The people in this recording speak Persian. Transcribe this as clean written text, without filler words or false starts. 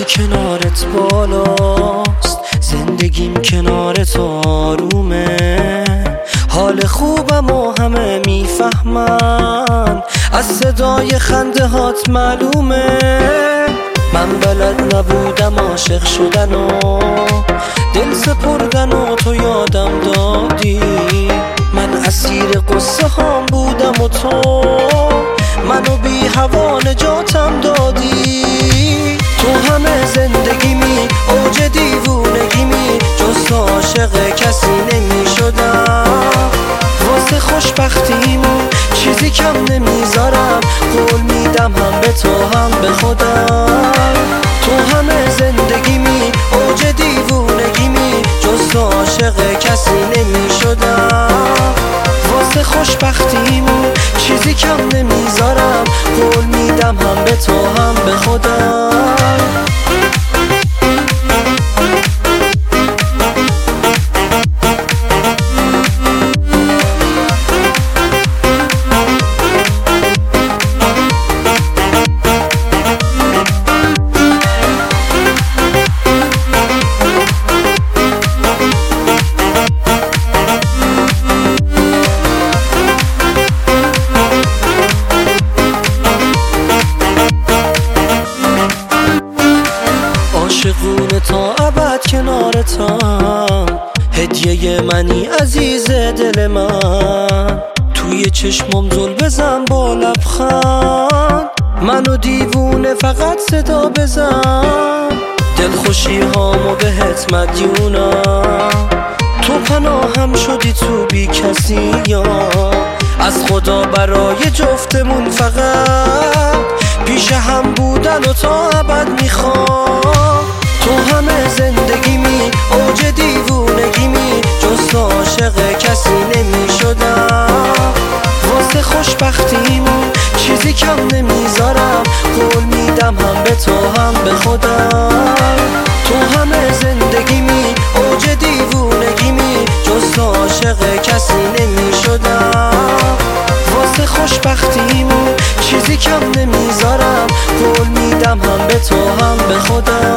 وقتی کنارت بالاست زندگیم کنارت آرومه. حال خوبم و همه میفهمن، از صدای خنده هات معلومه. من بلد نبودم عاشق شدن و دل سپردن و تو یادم دادی. من اسیر قصه هام بودم و تو منو بی هوا نجاتم دادی. تو همه زندگیمی اوج دیوونگیمی، جز تو عاشق کسی نمی شدم. واسه خوشبختیمون چیزی کم نمیذارم، قول میدم هم به تو هم به خودم. تو همه زندگیمی اوج دیوونگیمی، جز تو عاشق کسی نمی شدم. واسه خوشبختیمون چیزی کم نمیذارم، قول میدم هم به تو هم به خودم. عاشقونه تا ابد کنارتم، هدیه منی عزیز دل من. توی چشمم زل بزن با لبخند، منو دیوونه فقط صدا بزن. دلخوشی هامو بهت مدیونم، تو پناهم شدی تو بی کسی یا از خدا برای جفتمون فقط پیش هم بودن و تا ابد میخوام. تو همه زندگیمی اوج دیوونگیمی، جز تو عاشق کسی نمی شدم. واسه خوشبختیمون چیزی کم نمیذارم، قول میدم هم به تو هم به خودم. تو همه زندگیمی اوج دیوونگیمی، جز تو عاشق کسی نمی شدم. واسه خوشبختیمون چیزی کم نمیذارم، قول میدم هم به تو هم به خودم.